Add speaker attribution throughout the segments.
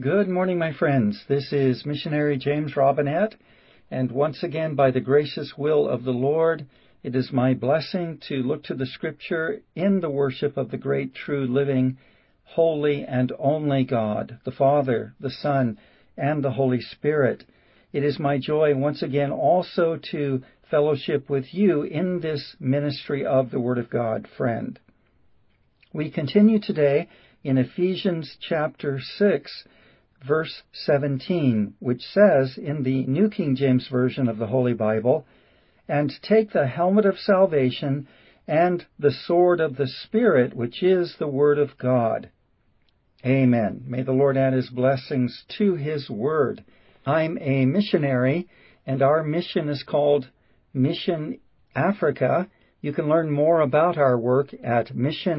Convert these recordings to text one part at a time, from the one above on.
Speaker 1: Good morning, my friends. This is Missionary James Robinette, and once again, by the gracious will of the Lord, it is my blessing to look to the Scripture in the worship of the great, true, living, holy, and only God, the Father, the Son, and the Holy Spirit. It is my joy once again also to fellowship with you in this ministry of the Word of God, friend. We continue today in Ephesians chapter 6, verse 17, which says in the New King James Version of the Holy Bible, "And take the helmet of salvation and the sword of the Spirit, which is the Word of God." Amen. May the Lord add His blessings to His Word. I'm a missionary, and our mission is called Mission Africa. You can learn more about our work at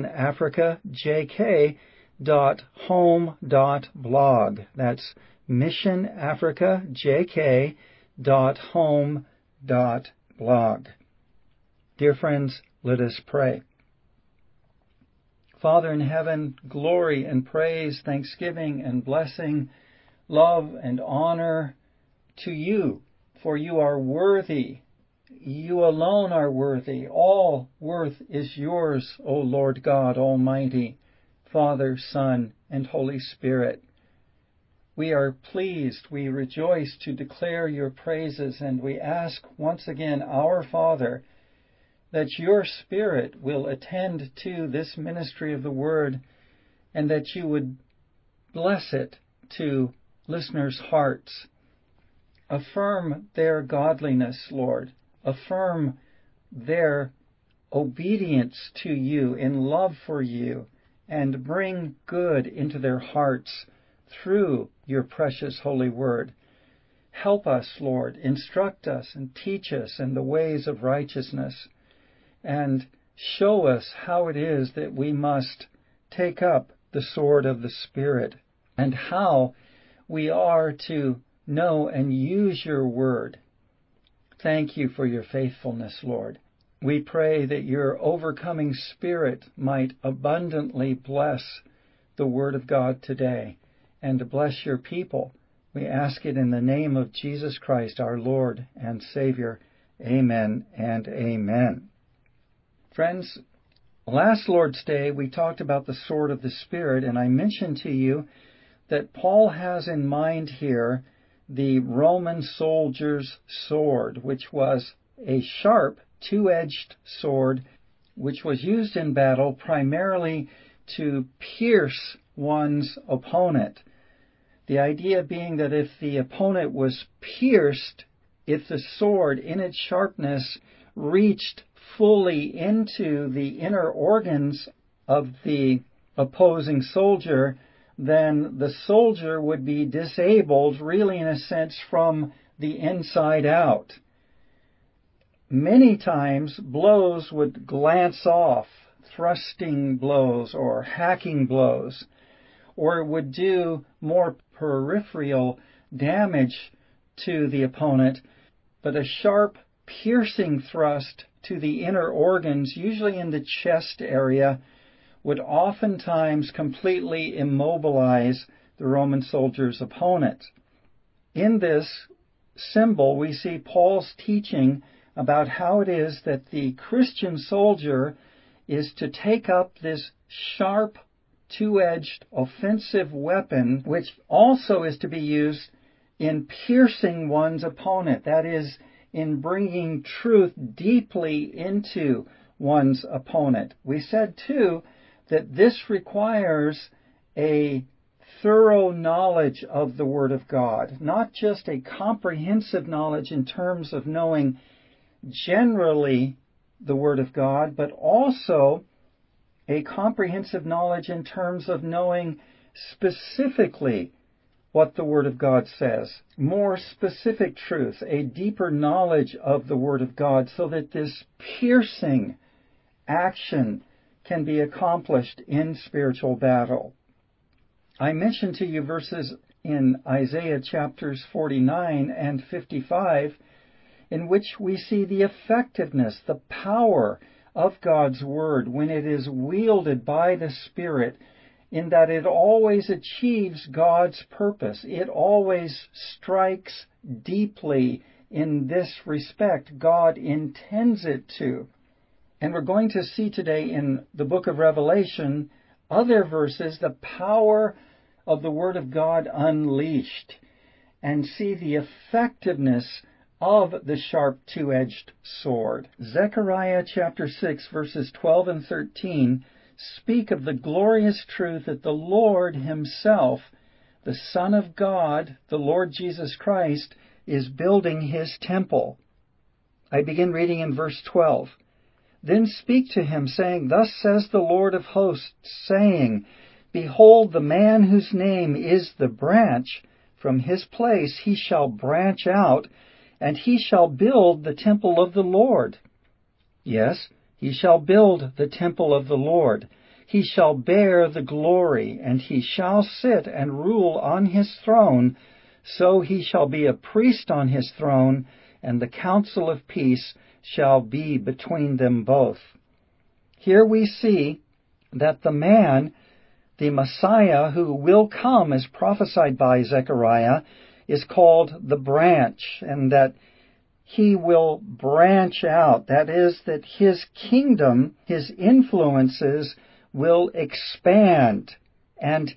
Speaker 1: missionafricajk.home.blog. That's missionafricajk.home.blog. Dear friends, let us pray. Father in heaven, glory and praise, thanksgiving and blessing, love and honor to you, for you are worthy. You alone are worthy. All worth is yours, O Lord God Almighty, Father, Son, and Holy Spirit. We are pleased, we rejoice to declare your praises, and we ask once again, our Father, that your Spirit will attend to this ministry of the Word, and that you would bless it to listeners' hearts. Affirm their godliness, Lord. Affirm their obedience to you in love for you, and bring good into their hearts through your precious holy word. Help us, Lord, instruct us and teach us in the ways of righteousness, and show us how it is that we must take up the sword of the Spirit, and how we are to know and use your word. Thank you for your faithfulness, Lord. We pray that your overcoming Spirit might abundantly bless the Word of God today and to bless your people. We ask it in the name of Jesus Christ, our Lord and Savior. Amen and amen. Friends, last Lord's Day we talked about the sword of the Spirit, and I mentioned to you that Paul has in mind here the Roman soldier's sword, which was a sharp, two-edged sword, which was used in battle primarily to pierce one's opponent. The idea being that if the opponent was pierced, if the sword in its sharpness reached fully into the inner organs of the opposing soldier, then the soldier would be disabled, really in a sense, from the inside out. Many times blows would glance off, thrusting blows or hacking blows, or it would do more peripheral damage to the opponent, but a sharp, piercing thrust to the inner organs, usually in the chest area, would oftentimes completely immobilize the Roman soldier's opponent. In this symbol, we see Paul's teaching about how it is that the Christian soldier is to take up this sharp, two-edged offensive weapon, which also is to be used in piercing one's opponent. That is, in bringing truth deeply into one's opponent. We said, too, that this requires a thorough knowledge of the Word of God, not just a comprehensive knowledge in terms of knowing generally the Word of God, but also a comprehensive knowledge in terms of knowing specifically what the Word of God says, more specific truth, a deeper knowledge of the Word of God, so that this piercing action can be accomplished in spiritual battle. I mentioned to you verses in Isaiah chapters 49 and 55 in which we see the effectiveness, the power of God's Word when it is wielded by the Spirit in that it always achieves God's purpose. It always strikes deeply in this respect. God intends it to. And we're going to see today in the book of Revelation other verses, the power of the Word of God unleashed, and see the effectiveness of the sharp two-edged sword. Zechariah chapter 6 verses 12 and 13 speak of the glorious truth that the Lord himself, the Son of God, the Lord Jesus Christ, is building his temple. I begin reading in verse 12. Then speak to him, saying, Thus says the Lord of hosts, saying, Behold, the man whose name is the branch, from his place he shall branch out, and he shall build the temple of the Lord. Yes, he shall build the temple of the Lord. He shall bear the glory, and he shall sit and rule on his throne. So he shall be a priest on his throne, and the counsel of peace shall be between them both. Here we see that the man, the Messiah who will come as prophesied by Zechariah, is called the branch, and that he will branch out. That is, that his kingdom, his influences will expand, and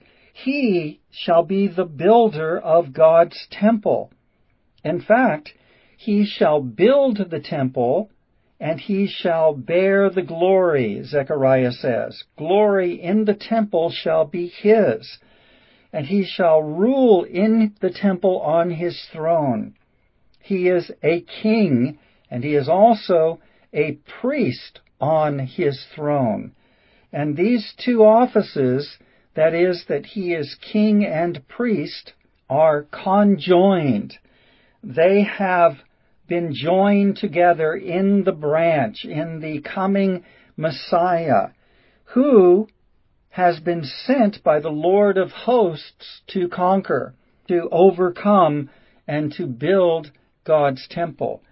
Speaker 1: he shall be the builder of God's temple. In fact, he shall build the temple, and he shall bear the glory, Zechariah says. Glory in the temple shall be his, and he shall rule in the temple on his throne. He is a king, and he is also a priest on his throne. And these two offices, that is, that he is king and priest, are conjoined. They have been joined together in the branch, in the coming Messiah, who has been sent by the Lord of hosts to conquer, to overcome, and to build God's temple,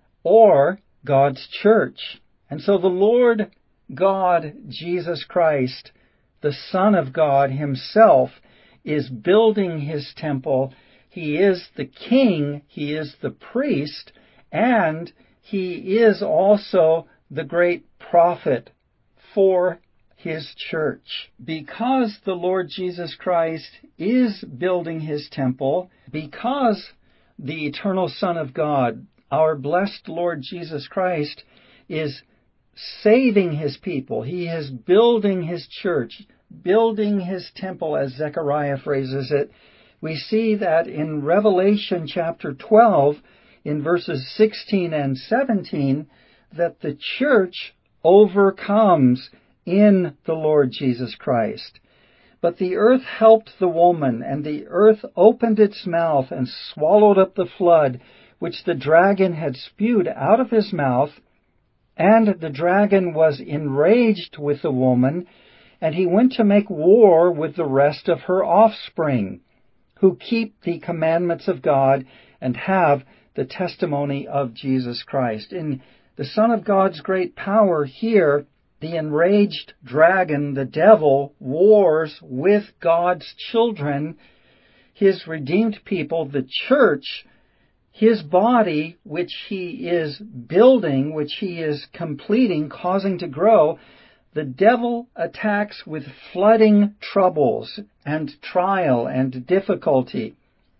Speaker 1: or God's church. And so the Lord God, Jesus Christ, the Son of God himself, is building his temple. He is the king, he is the priest, and he is also the great prophet for his church. Because the Lord Jesus Christ is building his temple, because the eternal Son of God, our blessed Lord Jesus Christ, is saving his people, he is building his church, building his temple, as Zechariah phrases it, we see that in Revelation chapter 12, in verses 16 and 17, that the church overcomes in the Lord Jesus Christ. But the earth helped the woman, and the earth opened its mouth and swallowed up the flood, which the dragon had spewed out of his mouth. And the dragon was enraged with the woman, and he went to make war with the rest of her offspring, who keep the commandments of God and have the testimony of Jesus Christ. In the Son of God's great power here, the enraged dragon, the devil, wars with God's children, his redeemed people, the church, his body, which he is building, which he is completing, causing to grow. The devil attacks with flooding troubles and trial and difficulty.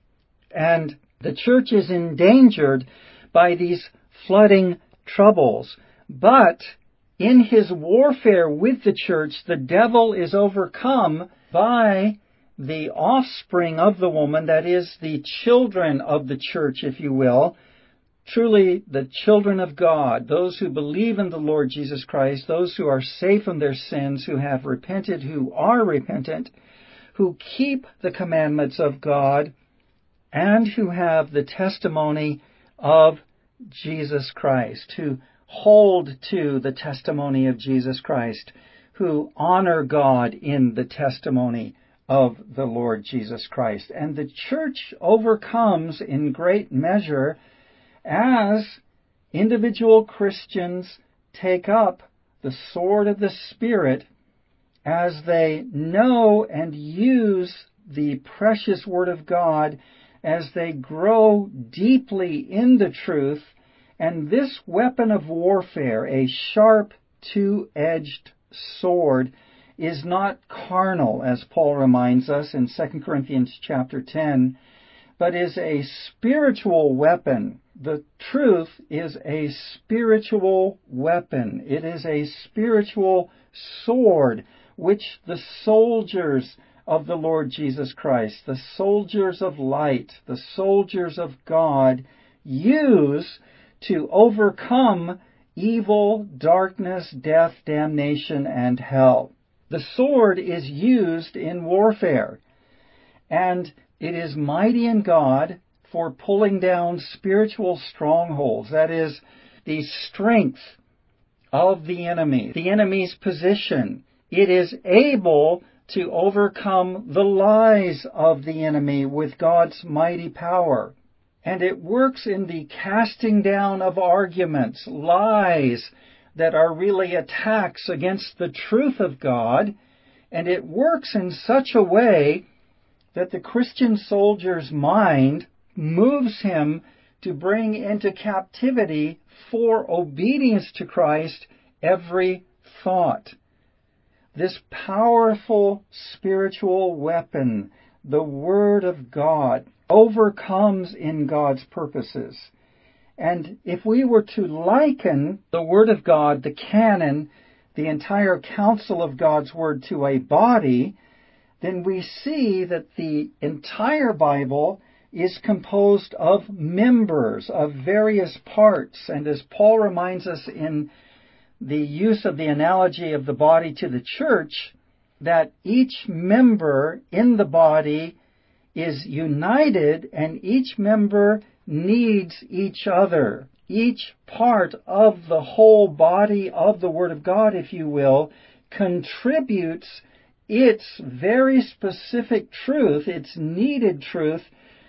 Speaker 1: And the church is endangered by these flooding troubles. But in his warfare with the church, the devil is overcome by the offspring of the woman, that is, the children of the church, if you will, truly the children of God, those who believe in the Lord Jesus Christ, those who are saved from their sins, who have repented, who are repentant, who keep the commandments of God, and who have the testimony of Jesus Christ, who hold to the testimony of Jesus Christ, who honor God in the testimony of the Lord Jesus Christ. And the church overcomes in great measure as individual Christians take up the sword of the Spirit as they know and use the precious Word of God, as they grow deeply in the truth, and this weapon of warfare, a sharp, two-edged sword, is not carnal, as Paul reminds us in 2 Corinthians chapter 10, but is a spiritual weapon. The truth is a spiritual weapon. It is a spiritual sword which the soldiers of the Lord Jesus Christ, the soldiers of light, the soldiers of God, use to overcome evil, darkness, death, damnation, and hell. The sword is used in warfare, and it is mighty in God for pulling down spiritual strongholds. That is, the strength of the enemy's position. It is able to overcome the lies of the enemy with God's mighty power. And it works in the casting down of arguments, lies that are really attacks against the truth of God. And it works in such a way that the Christian soldier's mind moves him to bring into captivity for obedience to Christ every thought. This powerful spiritual weapon, the Word of God, overcomes in God's purposes. And if we were to liken the Word of God, the canon, the entire counsel of God's Word to a body, then we see that the entire Bible is composed of members, of various parts. And as Paul reminds us in the use of the analogy of the body to the church, that each member in the body is united and each member needs each other. Each part of the whole body of the Word of God, if you will, contributes its very specific truth, its needed truth,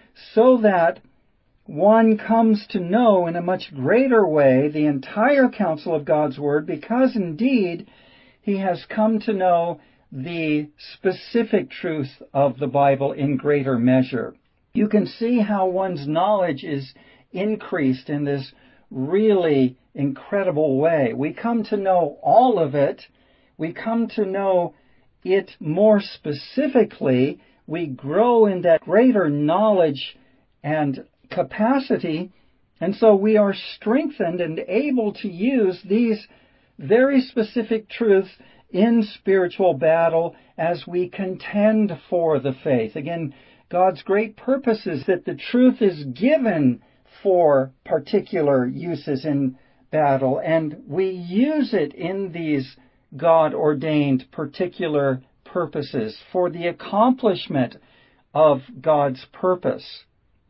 Speaker 1: so that one comes to know in a much greater way the entire counsel of God's Word, because indeed he has come to know the specific truth of the Bible in greater measure. You can see how one's knowledge is increased in this really incredible way. We come to know all of it. We come to know it more specifically. We grow in that greater knowledge and capacity, and so we are strengthened and able to use these very specific truths in spiritual battle as we contend for the faith. Again, God's great purpose is that the truth is given for particular uses in battle, and we use it in these God-ordained particular purposes for the accomplishment of God's purpose.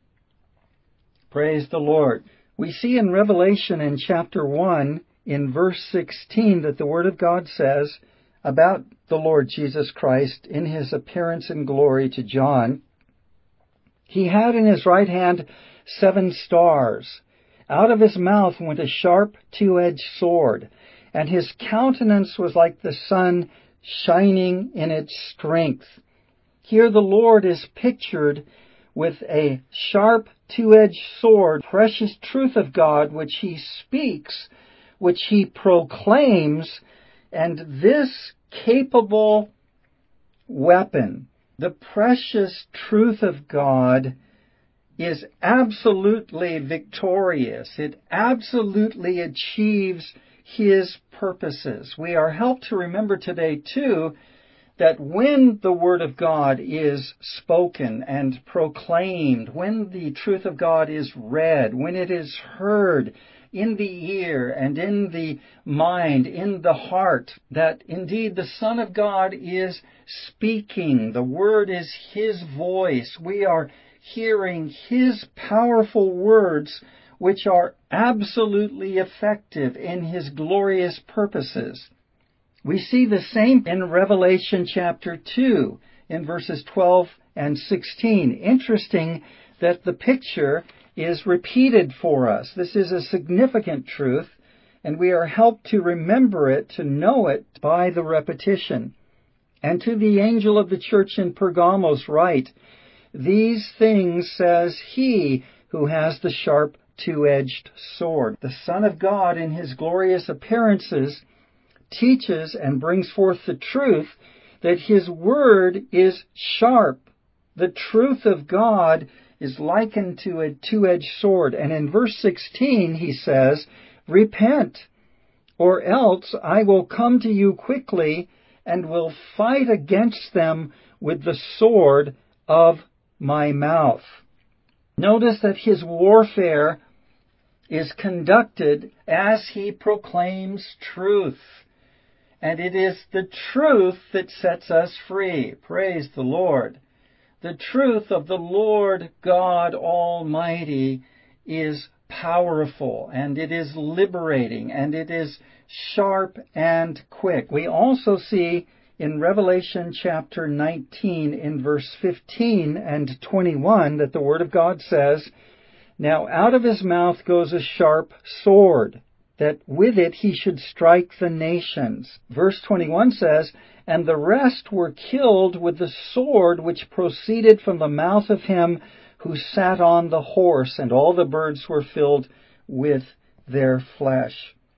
Speaker 1: Praise the Lord. We see in Revelation in chapter 1, in verse 16, that the Word of God says about the Lord Jesus Christ in his appearance in glory to John, he had in his right hand 7 stars. Out of his mouth went a sharp two-edged sword, and his countenance was like the sun shining in its strength. Here the Lord is pictured with a sharp two-edged sword, precious truth of God, which he speaks, which he proclaims, and this capable weapon, the precious truth of God, is absolutely victorious. It absolutely achieves his purposes. We are helped to remember today, too, that when the Word of God is spoken and proclaimed, when the truth of God is read, when it is heard in the ear and in the mind, in the heart, that indeed the Son of God is speaking. The Word is his voice. We are hearing his powerful words, which are absolutely effective in his glorious purposes. We see the same in Revelation chapter 2, in verses 12 and 16. Interesting that the picture is repeated for us. This is a significant truth, and we are helped to remember it, to know it by the repetition. And to the angel of the church in Pergamos write, These things says he who has the sharp two-edged sword. The Son of God in his glorious appearances teaches and brings forth the truth that his word is sharp. The truth of God is likened to a two-edged sword. And in verse 16 he says, Repent, or else I will come to you quickly and will fight against them with the sword of my mouth. Notice that his warfare is conducted as he proclaims truth. And it is the truth that sets us free. Praise the Lord. The truth of the Lord God Almighty is powerful, and it is liberating, and it is sharp and quick. We also see in Revelation chapter 19 in verse 15 and 21 that the Word of God says, Now out of his mouth goes a sharp sword, that with it he should strike the nations. Verse 21 says, And the rest were killed with the sword which proceeded from the mouth of him who sat on the horse, and all the birds were filled with their flesh.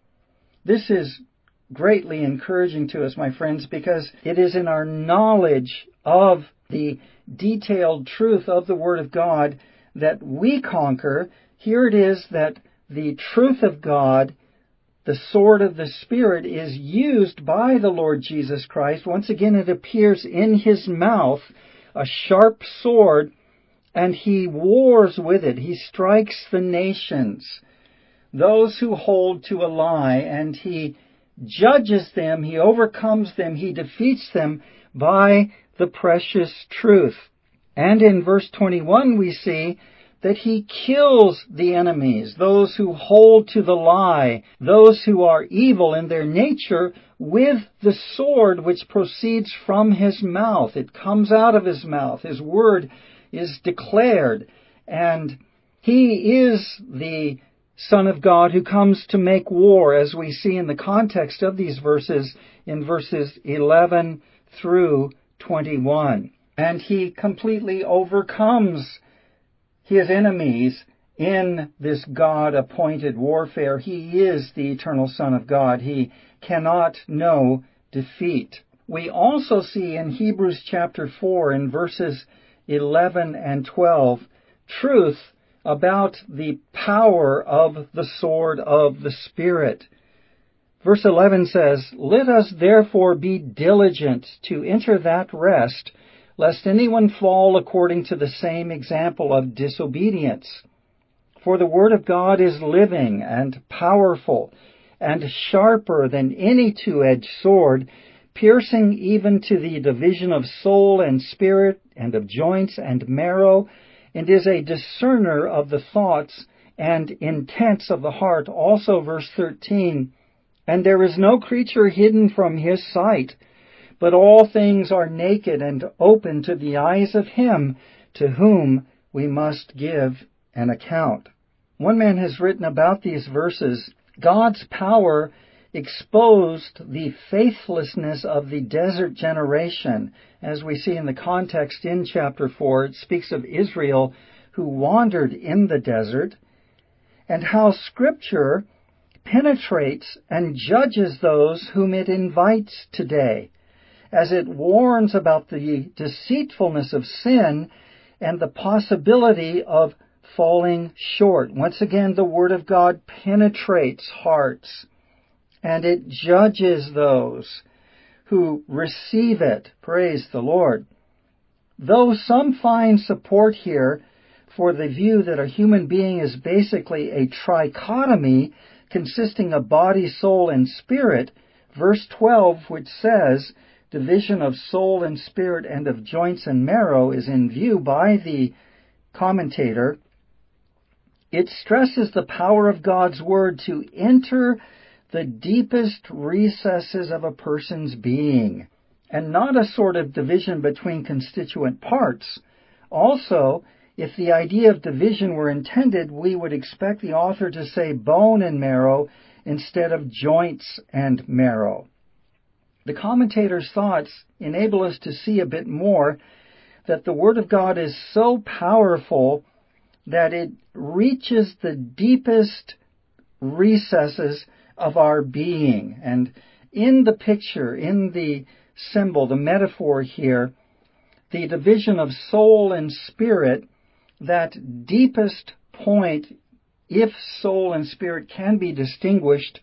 Speaker 1: This is greatly encouraging to us, my friends, because it is in our knowledge of the detailed truth of the Word of God that we conquer. Here it is that the truth of God, the sword of the Spirit, is used by the Lord Jesus Christ. Once again, it appears in his mouth, a sharp sword, and he wars with it. He strikes the nations, those who hold to a lie, and he judges them, he overcomes them, he defeats them by the precious truth. And in verse 21 we see that he kills the enemies, those who hold to the lie, those who are evil in their nature, with the sword which proceeds from his mouth. It comes out of his mouth. His word is declared, and he is the Son of God who comes to make war, as we see in the context of these verses in verses 11 through 21. And he completely overcomes his enemies in this God-appointed warfare. He is the eternal Son of God. He cannot know defeat. We also see in Hebrews chapter 4 in verses 11 and 12 truth about the power of the sword of the Spirit. Verse 11 says, Let us therefore be diligent to enter that rest, lest anyone fall according to the same example of disobedience. For the word of God is living and powerful, and sharper than any two-edged sword, piercing even to the division of soul and spirit, and of joints and marrow, and is a discerner of the thoughts and intents of the heart. Also verse 13, And there is no creature hidden from his sight, but all things are naked and open to the eyes of him to whom we must give an account. One man has written about these verses, God's power exposed the faithlessness of the desert generation. As we see in the context in chapter 4, it speaks of Israel who wandered in the desert, and how Scripture penetrates and judges those whom it invites today, as it warns about the deceitfulness of sin and the possibility of falling short. Once again, the Word of God penetrates hearts, and it judges those who receive it. Praise the Lord. Though some find support here for the view that a human being is basically a trichotomy consisting of body, soul, and spirit, verse 12, which says, division of soul and spirit and of joints and marrow, is in view by the commentator. It stresses the power of God's Word to enter the deepest recesses of a person's being, and not a sort of division between constituent parts. Also, if the idea of division were intended, we would expect the author to say bone and marrow instead of joints and marrow. The commentator's thoughts enable us to see a bit more that the Word of God is so powerful that it reaches the deepest recesses of our being. And in the picture, in the symbol, the metaphor here, the division of soul and spirit, that deepest point, if soul and spirit can be distinguished,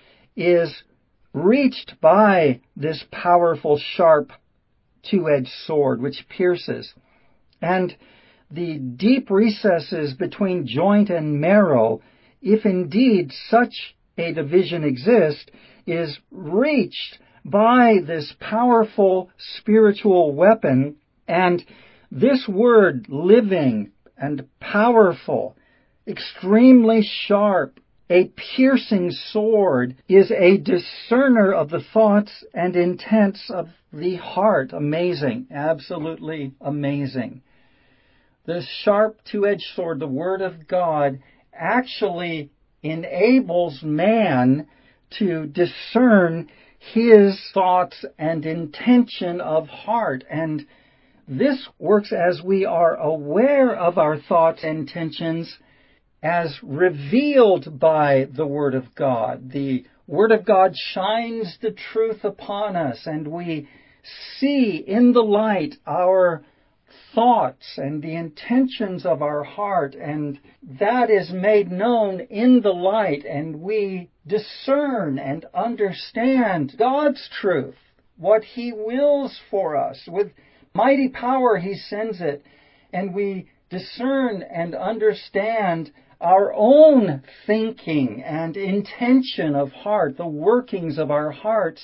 Speaker 1: is reached by this powerful, sharp, two-edged sword which pierces. And the deep recesses between joint and marrow, if indeed such a division exists, is reached by this powerful spiritual weapon. And this word, living and powerful, extremely sharp, a piercing sword, is a discerner of the thoughts and intents of the heart. Amazing, absolutely amazing. The sharp two-edged sword, the Word of God, actually enables man to discern his thoughts and intention of heart. And this works as we are aware of our thoughts and intentions as revealed by the Word of God. The Word of God shines the truth upon us, and we see in the light our thoughts and the intentions of our heart, and that is made known in the light, and we discern and understand God's truth, what He wills for us. With mighty power He sends it, and we discern and understand our own thinking and intention of heart, the workings of our hearts.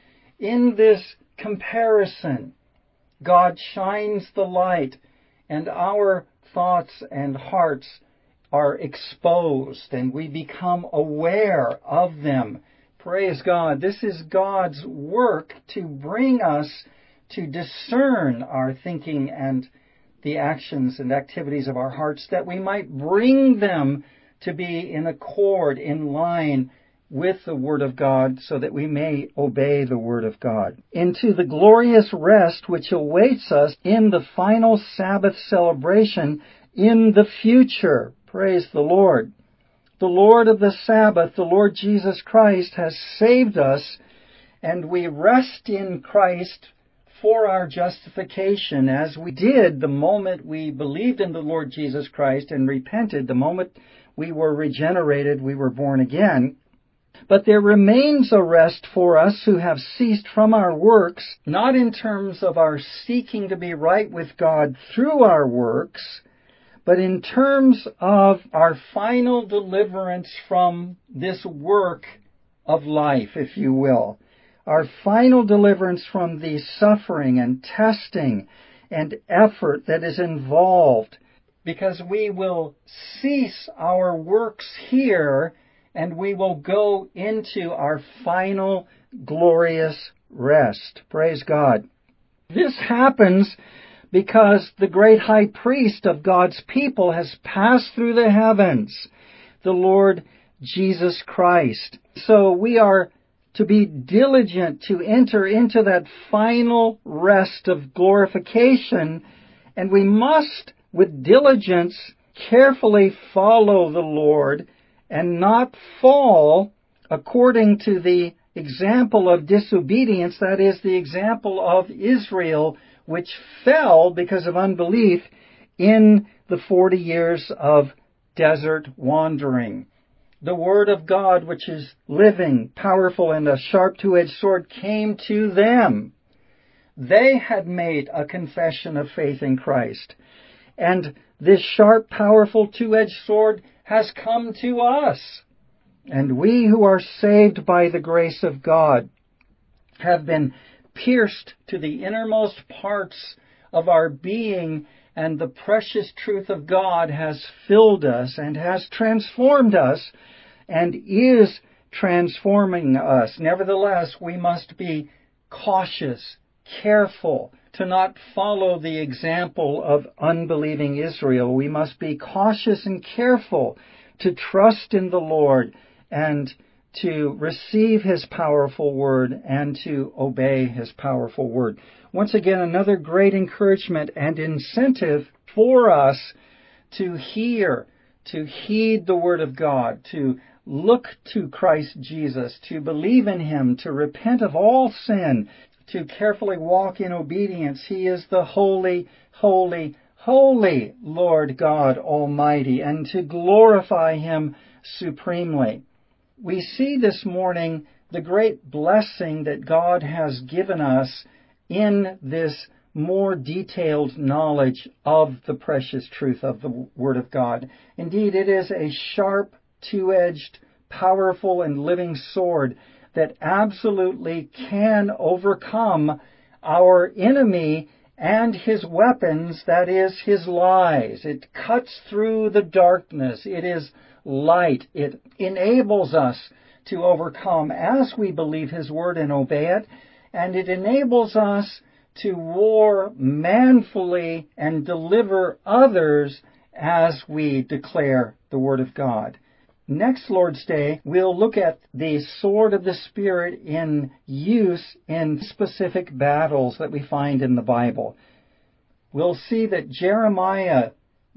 Speaker 1: In this comparison, God shines the light, and our thoughts and hearts are exposed, and we become aware of them. Praise God. This is God's work to bring us to discern our thinking and the actions and activities of our hearts, that we might bring them to be in accord, in line with the Word of God, so that we may obey the Word of God. Into the glorious rest which awaits us in the final Sabbath celebration in the future. Praise the Lord. The Lord of the Sabbath, the Lord Jesus Christ, has saved us, and we rest in Christ for our justification, as we did the moment we believed in the Lord Jesus Christ and repented, the moment we were regenerated, we were born again. But there remains a rest for us who have ceased from our works, not in terms of our seeking to be right with God through our works, but in terms of our final deliverance from this work of life, if you will. Our final deliverance from the suffering and testing and effort that is involved, because we will cease our works here and we will go into our final glorious rest. Praise God. This happens because the great high priest of God's people has passed through the heavens, the Lord Jesus Christ. So we are to be diligent to enter into that final rest of glorification, and we must, with diligence, carefully follow the Lord and not fall according to the example of disobedience, that is, the example of Israel, which fell because of unbelief in the 40 years of desert wandering. The Word of God, which is living, powerful, and a sharp two-edged sword, came to them. They had made a confession of faith in Christ. And this sharp, powerful two-edged sword has come to us. And we who are saved by the grace of God have been pierced to the innermost parts of our being, and the precious truth of God has filled us and has transformed us and is transforming us. Nevertheless, we must be cautious, careful to not follow the example of unbelieving Israel. We must be cautious and careful to trust in the Lord and to receive His powerful word and to obey His powerful word. Once again, another great encouragement and incentive for us to hear, to heed the word of God, to look to Christ Jesus, to believe in Him, to repent of all sin, to carefully walk in obedience. He is the holy, holy, holy Lord God Almighty, and to glorify Him supremely. We see this morning the great blessing that God has given us in this more detailed knowledge of the precious truth of the Word of God. Indeed, it is a sharp, two-edged, powerful, and living sword that absolutely can overcome our enemy and his weapons, that is, his lies. It cuts through the darkness. It is light. It enables us to overcome as we believe His Word and obey it, and it enables us to war manfully and deliver others as we declare the Word of God. Next Lord's Day, we'll look at the sword of the Spirit in use in specific battles that we find in the Bible. We'll see that Jeremiah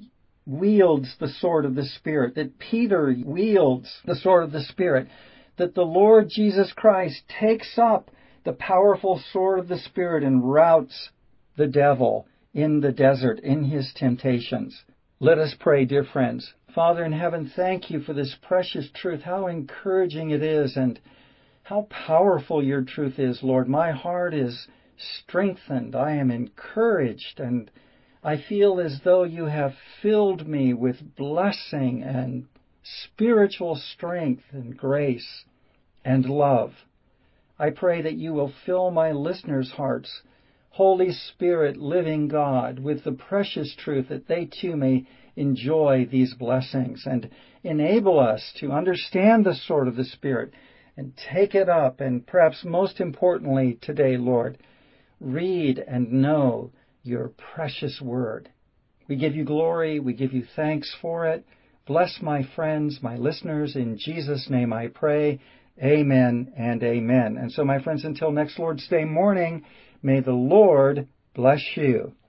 Speaker 1: wields the sword of the Spirit, that Peter wields the sword of the Spirit, that the Lord Jesus Christ takes up the powerful sword of the Spirit and routs the devil in the desert in his temptations. Let us pray, dear friends. Father in heaven, thank You for this precious truth, how encouraging it is and how powerful Your truth is, Lord. My heart is strengthened. I am encouraged, and I feel as though You have filled me with blessing and spiritual strength and grace and love. I pray that You will fill my listeners' hearts, Holy Spirit, living God, with the precious truth, that they too may enjoy these blessings and enable us to understand the sword of the Spirit and take it up, and perhaps most importantly today, Lord, read and know Your precious word. We give You glory. We give You thanks for it. Bless my friends, my listeners. In Jesus' name I pray. Amen and amen. And so, my friends, until next Lord's Day morning, may the Lord bless you.